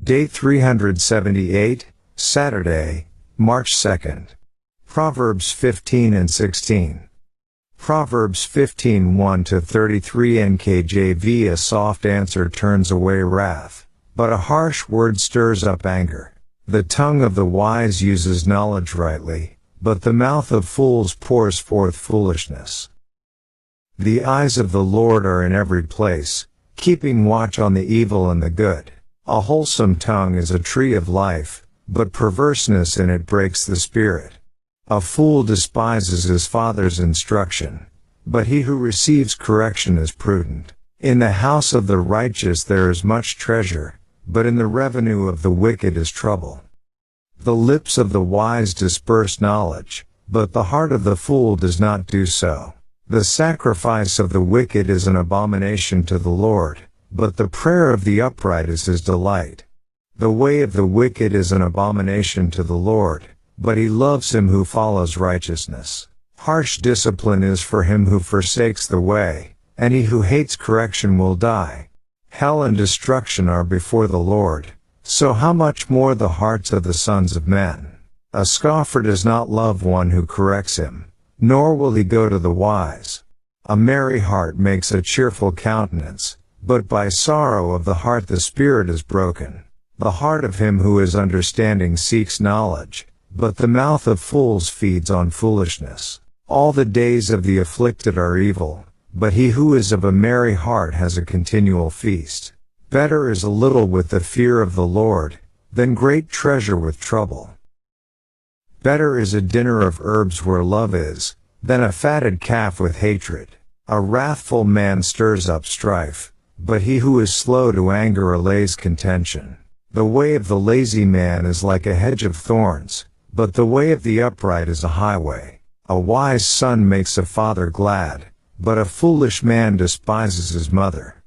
Day 378, Saturday, March 2nd. Proverbs 15 and 16. Proverbs 15:1-33 NKJV. A soft answer turns away wrath, but a harsh word stirs up anger. The tongue of the wise uses knowledge rightly, but the mouth of fools pours forth foolishness. The eyes of the Lord are in every place, keeping watch on the evil and the good. A wholesome tongue is a tree of life, but perverseness in it breaks the spirit. A fool despises his father's instruction, but he who receives correction is prudent. In the house of the righteous there is much treasure, but in the revenue of the wicked is trouble. The lips of the wise disperse knowledge, but the heart of the fool does not do so. The sacrifice of the wicked is an abomination to the Lord, but the prayer of the upright is his delight. The way of the wicked is an abomination to the Lord, but he loves him who follows righteousness. Harsh discipline is for him who forsakes the way, and he who hates correction will die. Hell and destruction are before the Lord, so how much more the hearts of the sons of men. A scoffer does not love one who corrects him, nor will he go to the wise. A merry heart makes a cheerful countenance, but by sorrow of the heart the spirit is broken. The heart of him who is understanding seeks knowledge, but the mouth of fools feeds on foolishness. All the days of the afflicted are evil, but he who is of a merry heart has a continual feast. Better is a little with the fear of the Lord, than great treasure with trouble. Better is a dinner of herbs where love is, than a fatted calf with hatred. A wrathful man stirs up strife, but he who is slow to anger allays contention. The way of the lazy man is like a hedge of thorns, but the way of the upright is a highway. A wise son makes a father glad, but a foolish man despises his mother.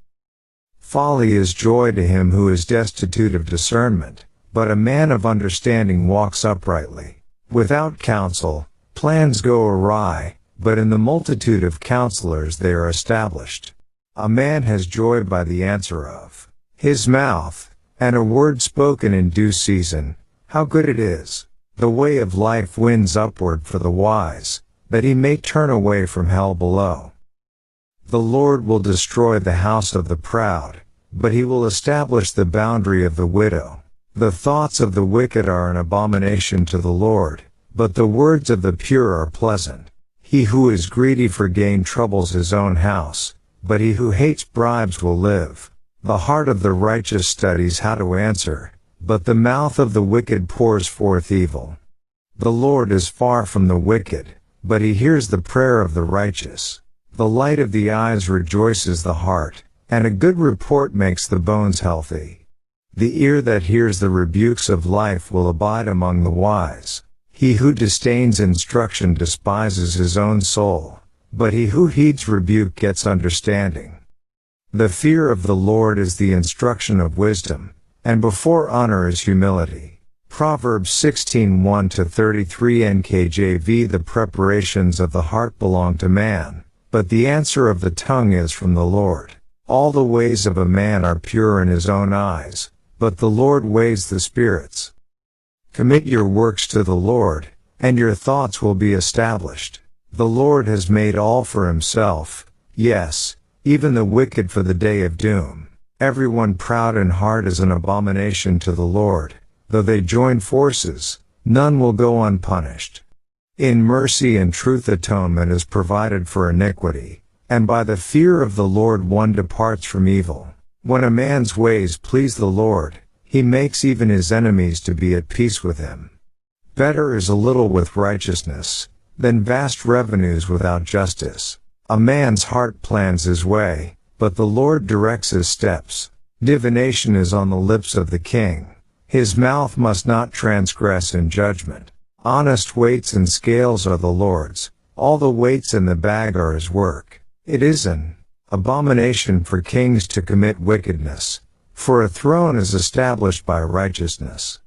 Folly is joy to him who is destitute of discernment, but a man of understanding walks uprightly. Without counsel, plans go awry, but in the multitude of counselors they are established. A man has joy by the answer of his mouth, and a word spoken in due season, how good it is. The way of life wins upward for the wise, that he may turn away from hell below. The Lord will destroy the house of the proud, but he will establish the boundary of the widow. The thoughts of the wicked are an abomination to the Lord, but the words of the pure are pleasant. He who is greedy for gain troubles his own house, but he who hates bribes will live. The heart of the righteous studies how to answer, but the mouth of the wicked pours forth evil. The Lord is far from the wicked, but he hears the prayer of the righteous. The light of the eyes rejoices the heart, and a good report makes the bones healthy. The ear that hears the rebukes of life will abide among the wise. He who disdains instruction despises his own soul, but he who heeds rebuke gets understanding. The fear of the Lord is the instruction of wisdom, and before honor is humility. Proverbs 16:1-33 NKJV. The preparations of the heart belong to man, but the answer of the tongue is from the Lord. All the ways of a man are pure in his own eyes, but the Lord weighs the spirits. Commit your works to the Lord, and your thoughts will be established. The Lord has made all for himself, yes, even the wicked for the day of doom. Everyone proud in heart is an abomination to the Lord. Though they join forces, none will go unpunished. In mercy and truth atonement is provided for iniquity, and by the fear of the Lord one departs from evil. When a man's ways please the Lord, he makes even his enemies to be at peace with him. Better is a little with righteousness, than vast revenues without justice. A man's heart plans his way, but the Lord directs his steps. Divination is on the lips of the king. His mouth must not transgress in judgment. Honest weights and scales are the Lord's. All the weights in the bag are his work. It is an abomination for kings to commit wickedness, for a throne is established by righteousness.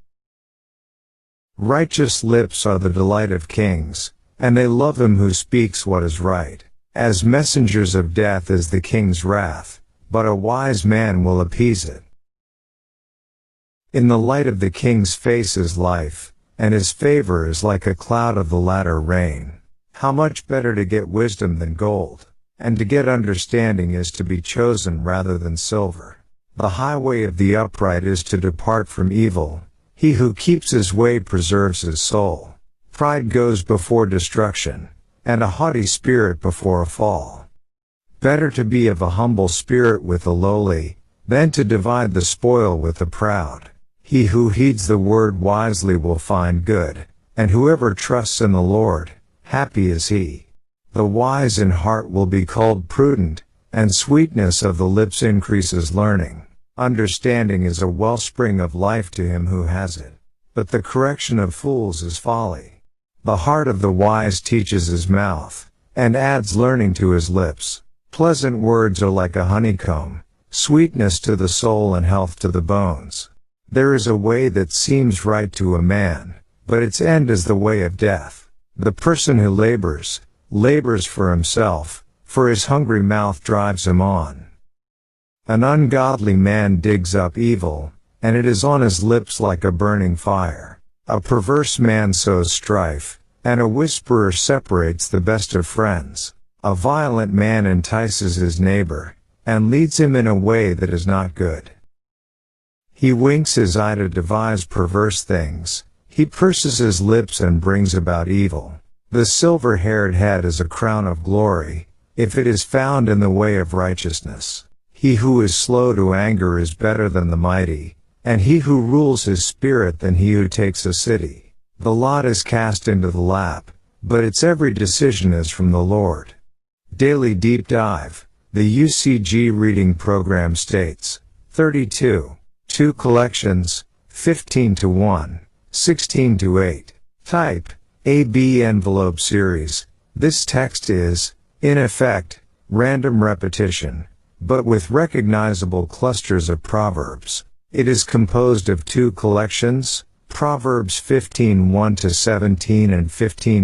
Righteous lips are the delight of kings, and they love him who speaks what is right. As messengers of death is the king's wrath, but a wise man will appease it. In the light of the king's face is life, and his favor is like a cloud of the latter rain. How much better to get wisdom than gold, and to get understanding is to be chosen rather than silver. The highway of the upright is to depart from evil. He who keeps his way preserves his soul. Pride goes before destruction, and a haughty spirit before a fall. Better to be of a humble spirit with the lowly, than to divide the spoil with the proud. He who heeds the word wisely will find good, and whoever trusts in the Lord, happy is he. The wise in heart will be called prudent, and sweetness of the lips increases learning. Understanding is a wellspring of life to him who has it, but the correction of fools is folly. The heart of the wise teaches his mouth, and adds learning to his lips. Pleasant words are like a honeycomb, sweetness to the soul and health to the bones. There is a way that seems right to a man, but its end is the way of death. The person who labors for himself, for his hungry mouth drives him on. An ungodly man digs up evil, and it is on his lips like a burning fire. A perverse man sows strife, and a whisperer separates the best of friends. A violent man entices his neighbor, and leads him in a way that is not good. He winks his eye to devise perverse things. He purses his lips and brings about evil. The silver-haired head is a crown of glory, if it is found in the way of righteousness. He who is slow to anger is better than the mighty, and he who rules his spirit than he who takes a city. The lot is cast into the lap, but its every decision is from the Lord. Daily Deep Dive, the UCG reading program states, 32. 2 collections, 15-1, 16-8. Type, AB envelope series. This text is, in effect, random repetition, but with recognizable clusters of proverbs. It is composed of 2 collections, Proverbs 15:1-17 and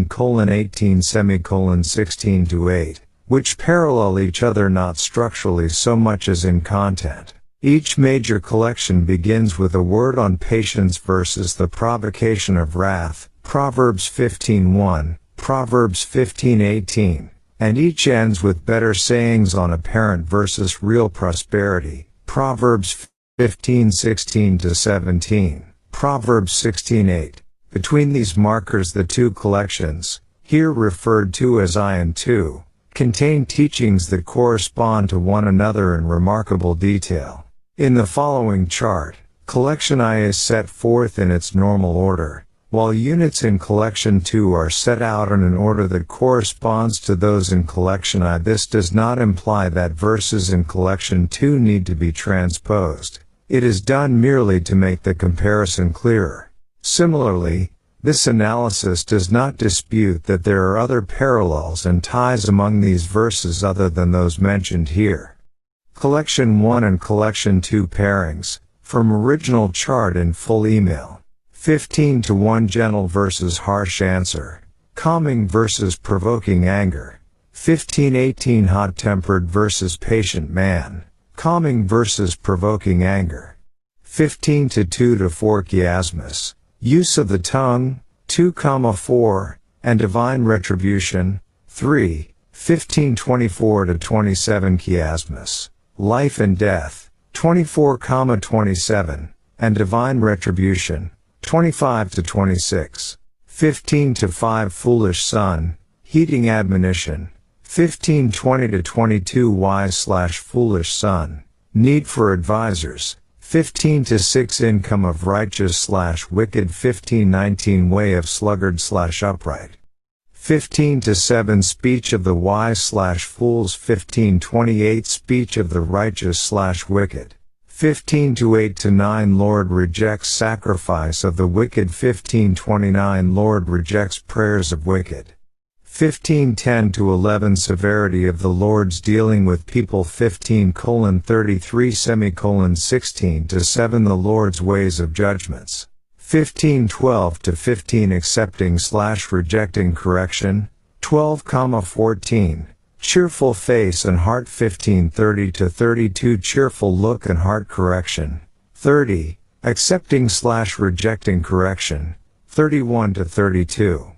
15:18-16-8, which parallel each other not structurally so much as in content. Each major collection begins with a word on patience versus the provocation of wrath, Proverbs 15:1, Proverbs 15:18, and each ends with better sayings on apparent versus real prosperity, Proverbs 15:16-17, Proverbs 16:8. Between these markers the 2 collections, here referred to as I and II, contain teachings that correspond to one another in remarkable detail. In the following chart, collection I is set forth in its normal order, while units in collection 2 are set out in an order that corresponds to those in collection I. This does not imply that verses in collection 2 need to be transposed. It is done merely to make the comparison clearer. Similarly, this analysis does not dispute that there are other parallels and ties among these verses other than those mentioned here. Collection 1 and Collection 2 pairings, from original chart in full email. 15-1 gentle versus harsh answer, calming versus provoking anger. 15-18 hot-tempered versus patient man, calming versus provoking anger. 15-2-4 chiasmus, use of the tongue, 2,4, and divine retribution, 3. 15-24-27 chiasmus, life and death, 24,27, and divine retribution, 25-26. 15-5 foolish son, heeding admonition, 15-20-22 wise/foolish son, need for advisors, 15-6 income of righteous/wicked, 15-19 way of sluggard/upright. 15-7 speech of the wise/fools, 15-28 speech of the righteous/wicked. 15-8-9 Lord rejects sacrifice of the wicked, 15-29 Lord rejects prayers of wicked. 15-10-11 severity of the Lord's dealing with people, 15:33 16-7 the Lord's ways of judgments. 15-12-15 accepting/rejecting correction, 12,14, cheerful face and heart, 15-30-32 cheerful look and heart correction, 30, Accepting/rejecting correction, 31-32.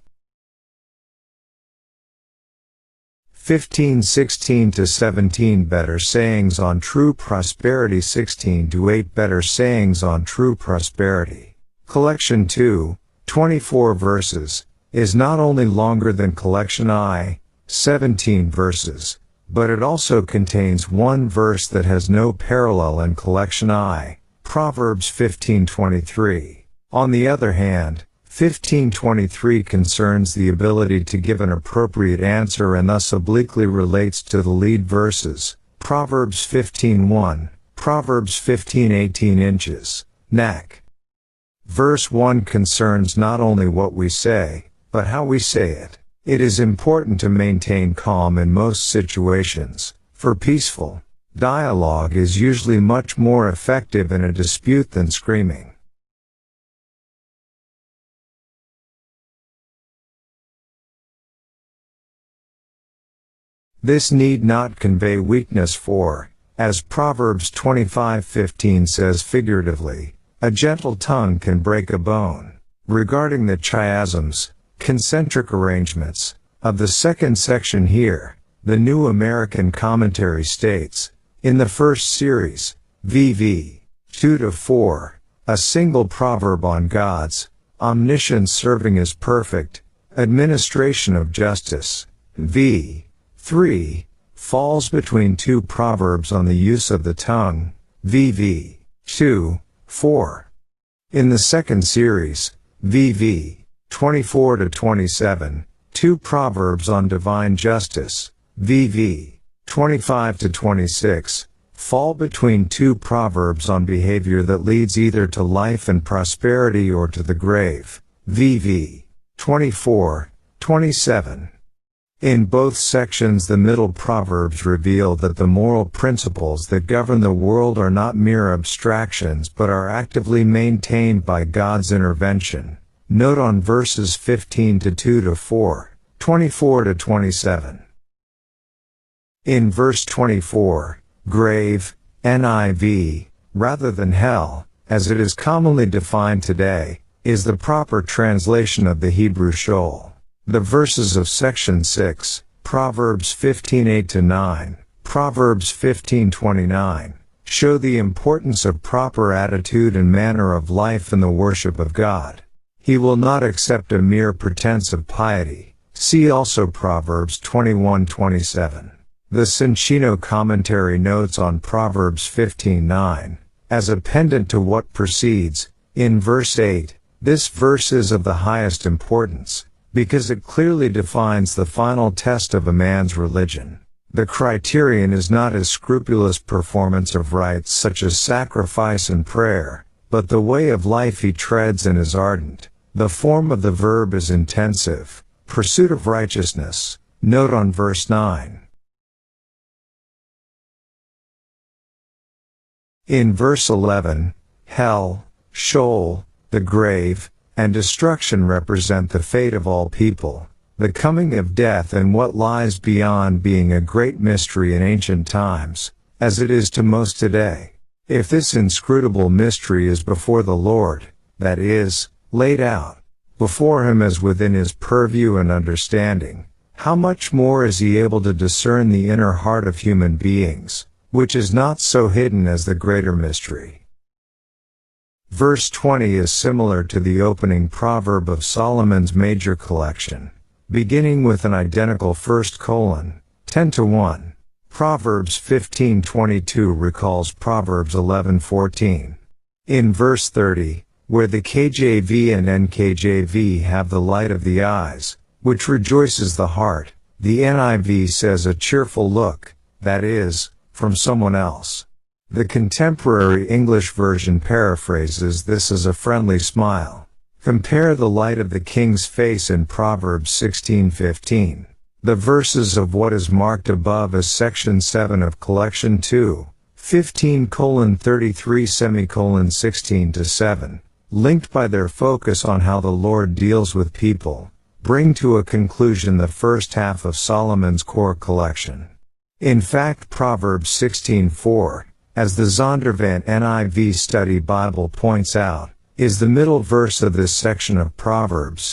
15:16-17 Better sayings on true prosperity, 16-8 Better sayings on true prosperity. Collection 2, 24 verses, is not only longer than Collection I, 17 verses, but it also contains one verse that has no parallel in Collection I, Proverbs 15:23. On the other hand, 15:23 concerns the ability to give an appropriate answer and thus obliquely relates to the lead verses, Proverbs 15:1, Proverbs 15:18 inches, neck. Verse 1 concerns not only what we say, but how we say it. It is important to maintain calm in most situations, for peaceful dialogue is usually much more effective in a dispute than screaming. This need not convey weakness for, as Proverbs 25:15 says figuratively, a gentle tongue can break a bone. Regarding the chiasms, concentric arrangements, of the second section here, the New American Commentary states, in the first series, VV 2-4, a single proverb on God's omniscience serving as perfect administration of justice, v. 3, falls between two proverbs on the use of the tongue, VV 2-4. In the second series, VV 24-27, two proverbs on divine justice, VV 25-26, fall between two proverbs on behavior that leads either to life and prosperity or to the grave, VV 24-27. In both sections, the middle proverbs reveal that the moral principles that govern the world are not mere abstractions but are actively maintained by God's intervention. Note on verses 15-2-4, 24-27. In verse 24, grave, NIV, rather than hell, as it is commonly defined today, is the proper translation of the Hebrew Sheol. The verses of section 6, Proverbs 15:8-9, Proverbs 15:29, show the importance of proper attitude and manner of life in the worship of God. He will not accept a mere pretense of piety. See also Proverbs 21:27. The Soncino commentary notes on Proverbs 15:9, as a pendant to what precedes, in verse 8, this verse is of the highest importance, because it clearly defines the final test of a man's religion. The criterion is not his scrupulous performance of rites such as sacrifice and prayer, but the way of life he treads and is ardent. The form of the verb is intensive, pursuit of righteousness. Note on verse 9. In verse 11, hell, Sheol, the grave, and destruction represent the fate of all people, the coming of death and what lies beyond being a great mystery in ancient times, as it is to most today. If this inscrutable mystery is before the Lord, that is, laid out before him as within his purview and understanding, how much more is he able to discern the inner heart of human beings, which is not so hidden as the greater mystery. Verse 20 is similar to the opening proverb of Solomon's major collection, beginning with an identical first colon, 10-1. Proverbs 15:22 recalls Proverbs 11:14. In verse 30, where the KJV and NKJV have the light of the eyes, which rejoices the heart, the NIV says a cheerful look, that is, from someone else. The contemporary English version paraphrases this as a friendly smile. Compare the light of the king's face in Proverbs 16:15. The verses of what is marked above as section 7 of collection 2, 15:33:16-7, linked by their focus on how the Lord deals with people, bring to a conclusion the first half of Solomon's core collection. In fact, Proverbs 16:4, as the Zondervan NIV Study Bible points out, is the middle verse of this section of Proverbs,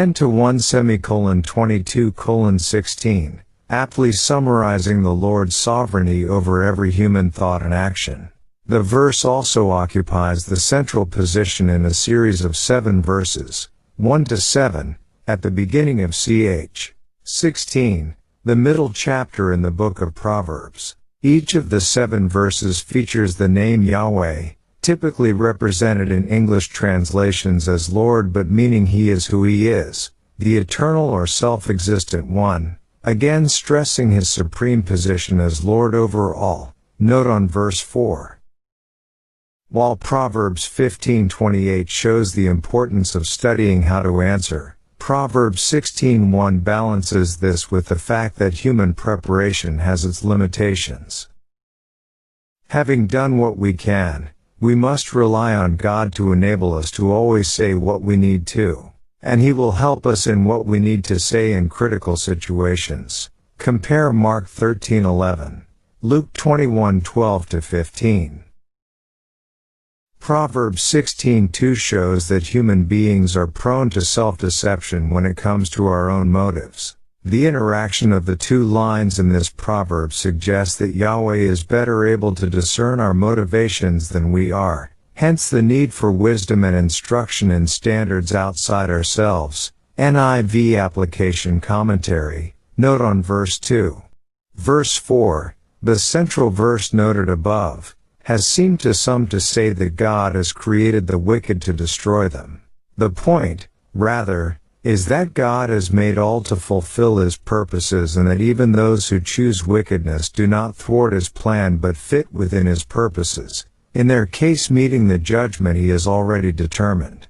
10-1:22:16, aptly summarizing the Lord's sovereignty over every human thought and action. The verse also occupies the central position in a series of 7 verses, 1-7, at the beginning of ch. 16, the middle chapter in the book of Proverbs. Each of the 7 verses features the name Yahweh, typically represented in English translations as Lord but meaning He is who He is, the eternal or self-existent One, again stressing His supreme position as Lord over all. Note on verse 4. While Proverbs 15:28 shows the importance of studying how to answer, Proverbs 16:1 balances this with the fact that human preparation has its limitations. Having done what we can, we must rely on God to enable us to always say what we need to, and He will help us in what we need to say in critical situations. Compare Mark 13:11, Luke 21:12-15. Proverbs 16:2 shows that human beings are prone to self-deception when it comes to our own motives. The interaction of the 2 lines in this proverb suggests that Yahweh is better able to discern our motivations than we are, hence the need for wisdom and instruction in standards outside ourselves. NIV Application Commentary, note on verse 2. Verse 4, the central verse noted above, has seemed to some to say that God has created the wicked to destroy them. The point, rather, is that God has made all to fulfill His purposes and that even those who choose wickedness do not thwart His plan but fit within His purposes, in their case meeting the judgment He has already determined.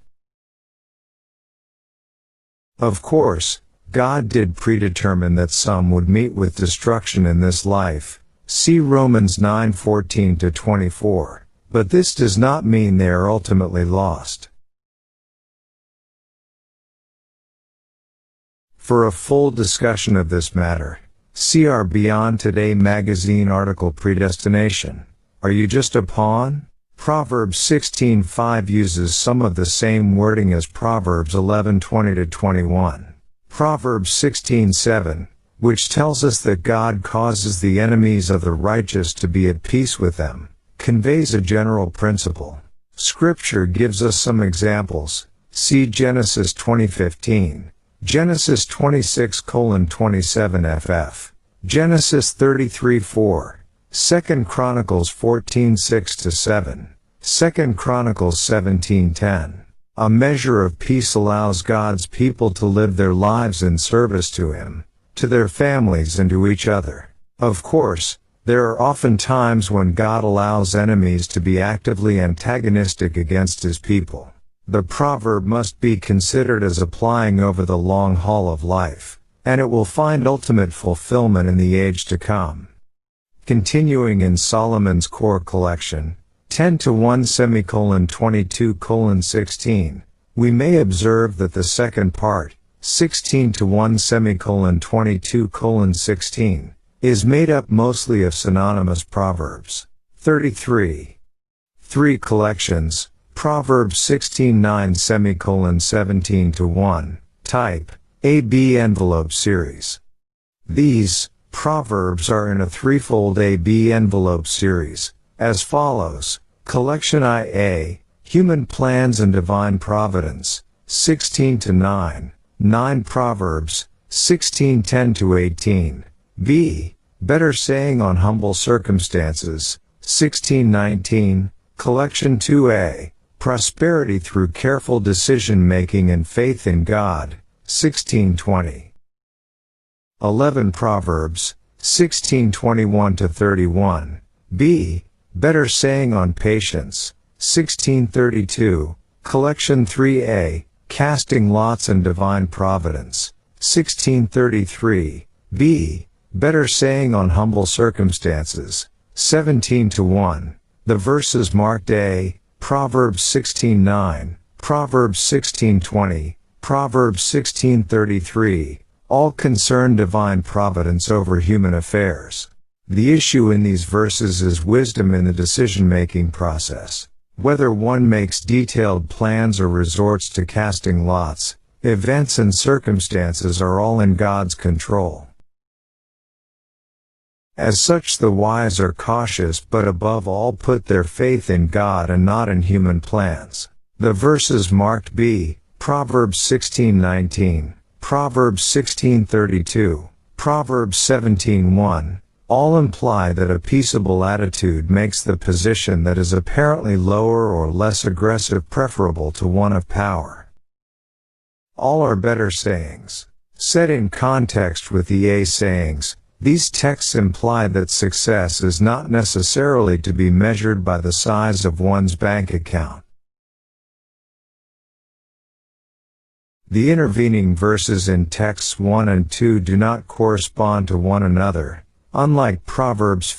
Of course, God did predetermine that some would meet with destruction in this life. See Romans 9:14-24, but this does not mean they are ultimately lost. For a full discussion of this matter, see our Beyond Today magazine article Predestination. Are you just a pawn? Proverbs 16:5 uses some of the same wording as Proverbs 11:20-21. Proverbs 16:7, which tells us that God causes the enemies of the righteous to be at peace with them, conveys a general principle. Scripture gives us some examples. See Genesis 20:15, Genesis 26:27 ff, Genesis 33:4, 2 Chronicles 14:6-7, 2 Chronicles 17:10. A measure of peace allows God's people to live their lives in service to Him, to their families and to each other. Of course, there are often times when God allows enemies to be actively antagonistic against His people. The proverb must be considered as applying over the long haul of life, and it will find ultimate fulfillment in the age to come. Continuing in Solomon's Core Collection, 10-1:22:16, we may observe that the second part, 16-1:22:16, is made up mostly of synonymous proverbs. 33. 3 collections, Proverbs 16:9:17-1, type, AB envelope series. These proverbs are in a threefold AB envelope series, as follows. Collection IA, Human Plans and Divine Providence, 16-9, 9 Proverbs, 16:10-18, B, Better Saying on Humble Circumstances, 16:19, Collection 2A, Prosperity Through Careful Decision Making and Faith in God, 16:20. 11 Proverbs, 16:21-31, B, Better Saying on Patience, 16:32, Collection 3A, Casting Lots and Divine Providence, 16:33, B, Better Saying on Humble Circumstances, 17-1. The verses marked A, Proverbs 16:9, Proverbs 16:20, Proverbs 16:33, all concern divine providence over human affairs. The issue in these verses is wisdom in the decision-making process. Whether one makes detailed plans or resorts to casting lots, events and circumstances are all in God's control. As such, the wise are cautious but above all put their faith in God and not in human plans. The verses marked B, Proverbs 16:19, Proverbs 16:32, Proverbs 17:1, all imply that a peaceable attitude makes the position that is apparently lower or less aggressive preferable to one of power. All are better sayings. Set in context with the A sayings, these texts imply that success is not necessarily to be measured by the size of one's bank account. The intervening verses in texts 1 and 2 do not correspond to one another, unlike Proverbs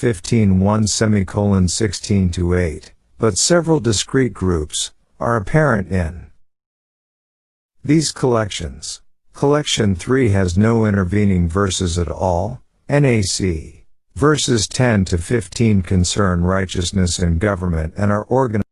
15:1-16-8, but several discrete groups are apparent in these collections. Collection 3 has no intervening verses at all, NAC. Verses 10 to 15 concern righteousness and government and are organized.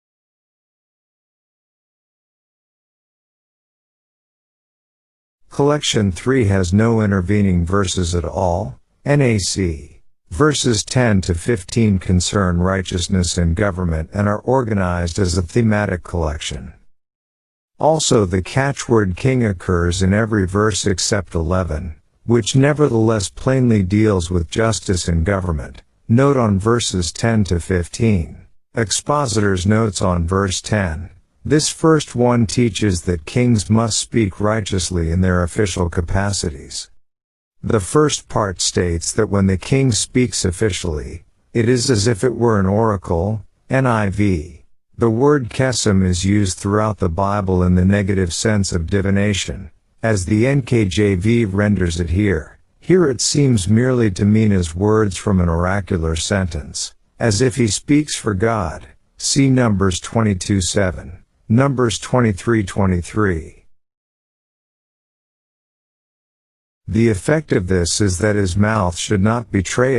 Collection 3 has no intervening verses at all, NAC. Verses 10 to 15 concern righteousness and government and are organized as a thematic collection. Also, the catchword king occurs in every verse except 11, which nevertheless plainly deals with justice and government. Note on verses 10 to 15. Expositor's notes on verse 10. This first one teaches that kings must speak righteously in their official capacities. The first part states that when the king speaks officially, it is as if it were an oracle, NIV. The word kesem is used throughout the Bible in the negative sense of divination, as the NKJV renders it here. Here it seems merely to mean as words from an oracular sentence, as if he speaks for God. See Numbers 22:7, Numbers 23:23. The effect of this is that his mouth should not betray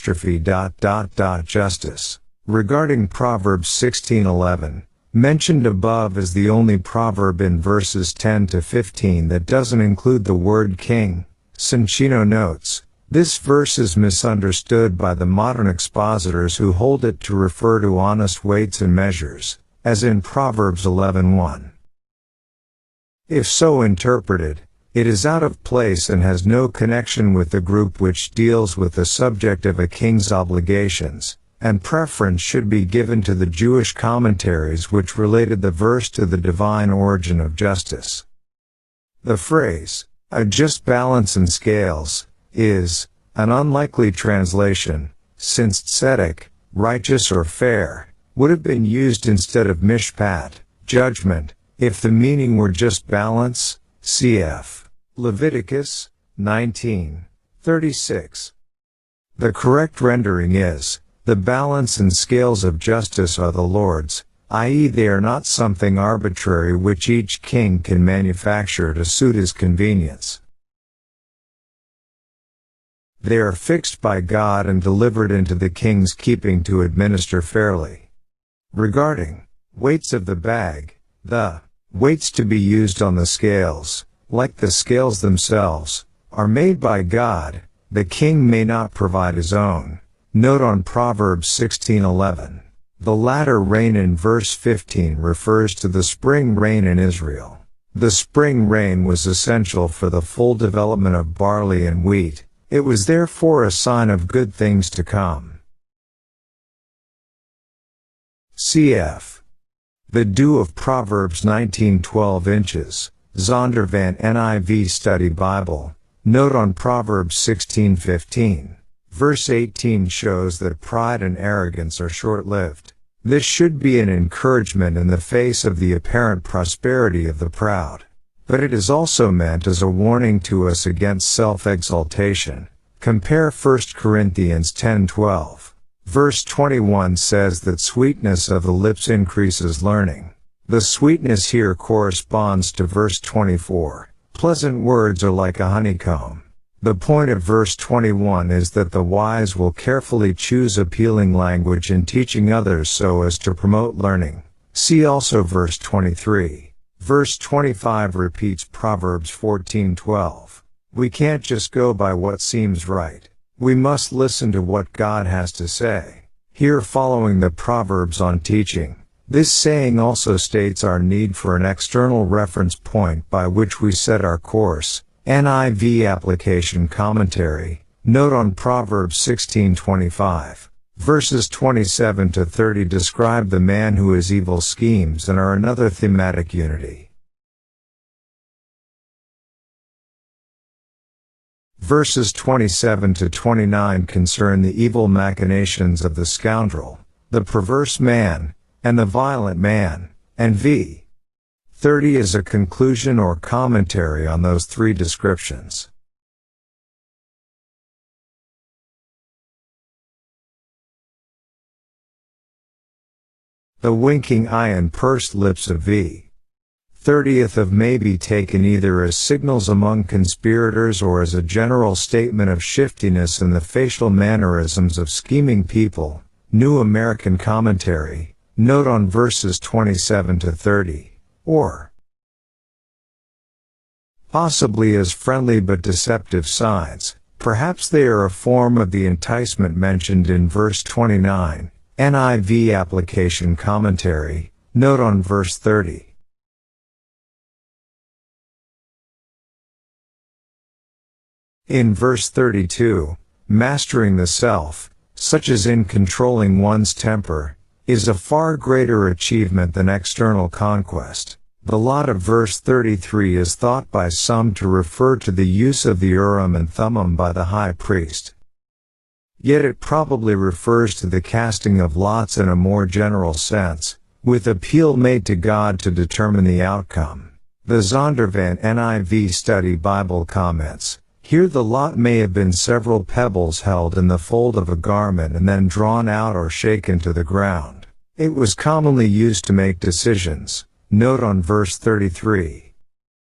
justice. Regarding Proverbs 16:11, mentioned above as the only proverb in verses 10 to 15 that doesn't include the word king, Soncino notes, this verse is misunderstood by the modern expositors who hold it to refer to honest weights and measures, as in Proverbs 11:1. If so interpreted, it is out of place and has no connection with the group which deals with the subject of a king's obligations, and preference should be given to the Jewish commentaries which related the verse to the divine origin of justice. The phrase, a just balance and scales, is an unlikely translation, since tzedek, righteous or fair, would have been used instead of mishpat, judgment, if the meaning were just balance, cf. Leviticus 19:36. The correct rendering is, the balance and scales of justice are the Lord's, i.e. they are not something arbitrary which each king can manufacture to suit his convenience. They are fixed by God and delivered into the king's keeping to administer fairly. Regarding weights of the bag, the weights to be used on the scales, like the scales themselves, are made by God. The king may not provide his own. Note on Proverbs 16:11. The latter rain in verse 15 refers to the spring rain in Israel. The spring rain was essential for the full development of barley and wheat. It was therefore a sign of good things to come. Cf. The dew of Proverbs 19:12 inches. Zondervan NIV Study Bible. Note on Proverbs 16:15. Verse 18 shows that pride and arrogance are short-lived. This should be an encouragement in the face of the apparent prosperity of the proud. But it is also meant as a warning to us against self-exaltation. Compare 1 Corinthians 10:12. Verse 21 says that sweetness of the lips increases learning. The sweetness here corresponds to verse 24. Pleasant words are like a honeycomb. The point of verse 21 is that the wise will carefully choose appealing language in teaching others so as to promote learning. See also verse 23. Verse 25 repeats Proverbs 14:12. We can't just go by what seems right. We must listen to what God has to say. Here, following the Proverbs on teaching, this saying also states our need for an external reference point by which we set our course. NIV Application Commentary. Note on Proverbs 16:25. Verses 27 to 30 describe the man who has evil schemes and are another thematic unity. Verses 27 to 29 concern the evil machinations of the scoundrel, the perverse man, and the violent man, and v. 30 is a conclusion or commentary on those three descriptions. The winking eye and pursed lips of v. 30th may be taken either as signals among conspirators or as a general statement of shiftiness in the facial mannerisms of scheming people. New American Commentary. Note on verses 27 to 30. Or possibly as friendly but deceptive signs. Perhaps they are a form of the enticement mentioned in verse 29. NIV Application Commentary. Note on verse 30. In verse 32, mastering the self, such as in controlling one's temper, is a far greater achievement than external conquest. The lot of verse 33 is thought by some to refer to the use of the Urim and Thummim by the high priest. Yet it probably refers to the casting of lots in a more general sense, with appeal made to God to determine the outcome. The Zondervan NIV Study Bible comments, here the lot may have been several pebbles held in the fold of a garment and then drawn out or shaken to the ground. It was commonly used to make decisions. Note on verse 33.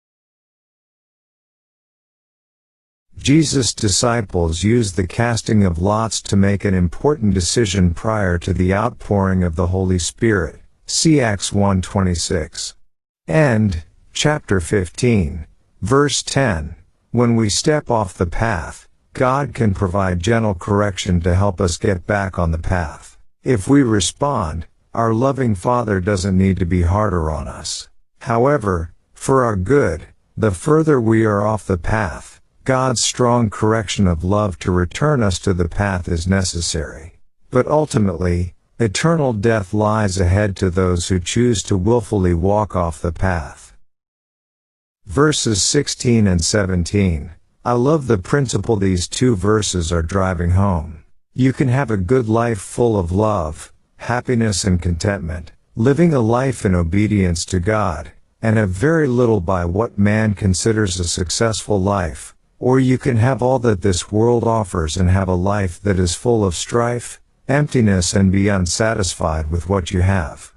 Jesus' disciples used the casting of lots to make an important decision prior to the outpouring of the Holy Spirit. See Acts 1:26. And, chapter 15, verse 10, when we step off the path, God can provide gentle correction to help us get back on the path. If we respond, our loving Father doesn't need to be harder on us. However, for our good, the further we are off the path, God's strong correction of love to return us to the path is necessary. But ultimately, eternal death lies ahead to those who choose to willfully walk off the path. Verses 16 and 17. I love the principle these two verses are driving home. You can have a good life full of love, happiness and contentment, living a life in obedience to God, and have very little by what man considers a successful life, or you can have all that this world offers and have a life that is full of strife, emptiness and be unsatisfied with what you have.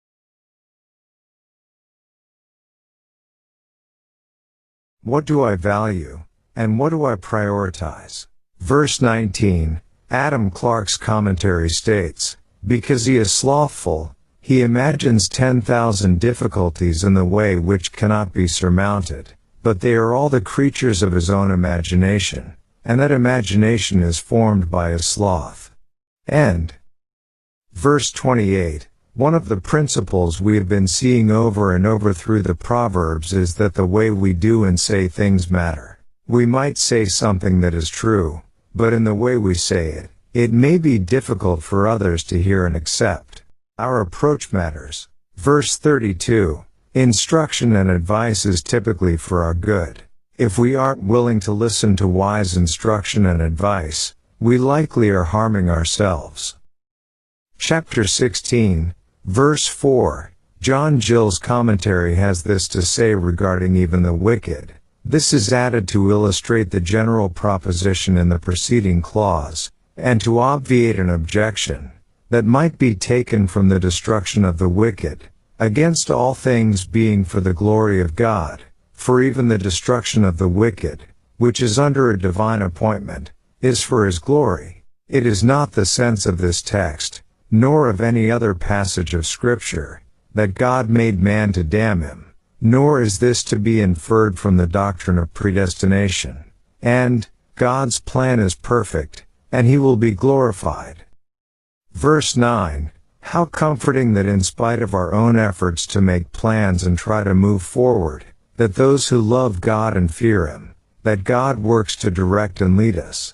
What do I value, and what do I prioritize? Verse 19, Adam Clarke's commentary states, because he is slothful, he imagines 10,000 difficulties in the way which cannot be surmounted, but they are all the creatures of his own imagination, and that imagination is formed by his sloth. End. Verse 28, one of the principles we have been seeing over and over through the Proverbs is that the way we do and say things matter. We might say something that is true, but in the way we say it, it may be difficult for others to hear and accept. Our approach matters. Verse 32, instruction and advice is typically for our good. If we aren't willing to listen to wise instruction and advice, we likely are harming ourselves. Chapter 16, verse 4, John Gill's commentary has this to say regarding even the wicked. This is added to illustrate the general proposition in the preceding clause, and to obviate an objection that might be taken from the destruction of the wicked, against all things being for the glory of God, for even the destruction of the wicked, which is under a divine appointment, is for his glory. It is not the sense of this text, nor of any other passage of Scripture, that God made man to damn him, nor is this to be inferred from the doctrine of predestination. And, God's plan is perfect, and he will be glorified. Verse 9, how comforting that in spite of our own efforts to make plans and try to move forward, that those who love God and fear him, that God works to direct and lead us.